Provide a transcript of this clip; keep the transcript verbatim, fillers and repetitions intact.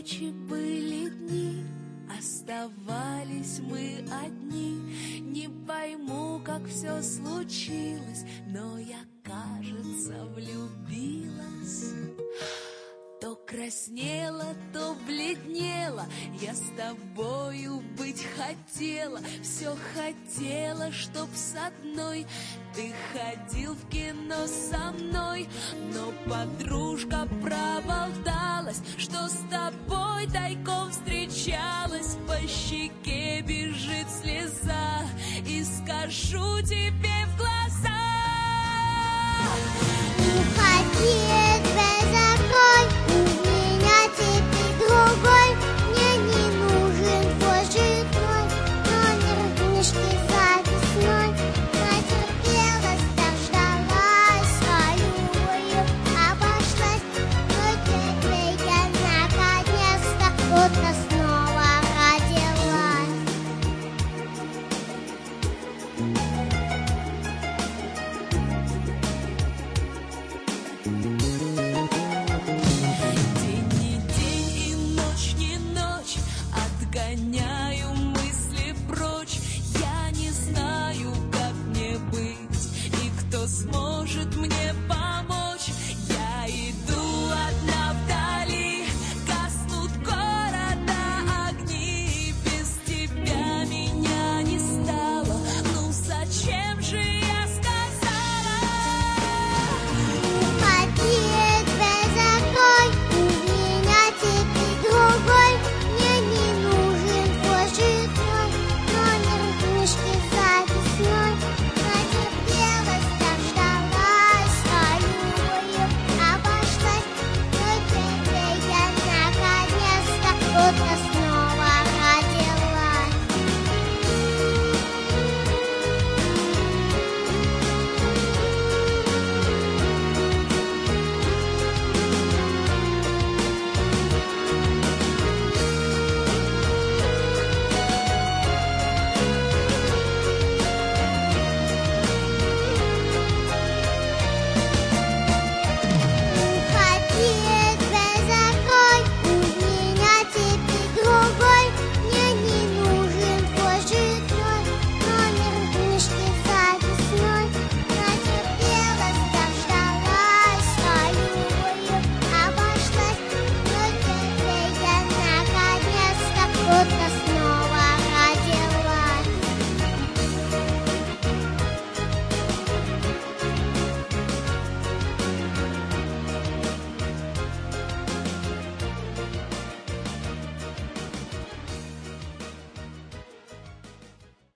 ночи, были дни, оставались мы одни. Не пойму, как все случилось, но я, кажется, влюбилась. То краснела, то бледнела, я с тобою быть хотела. Все хотела, чтоб с одной ты ходил в кино со мной. Но подружка проболталась, что с тобой тайком встречалась. По щеке бежит слеза, и скажу тебе в глаза: уходи, дверь закрой, у меня теперь другой. Мне не нужен твой житной номер книжки записной. Натерпелась, дождалась свою, обошлась. Но теперь я наконец-то будто снова родилась.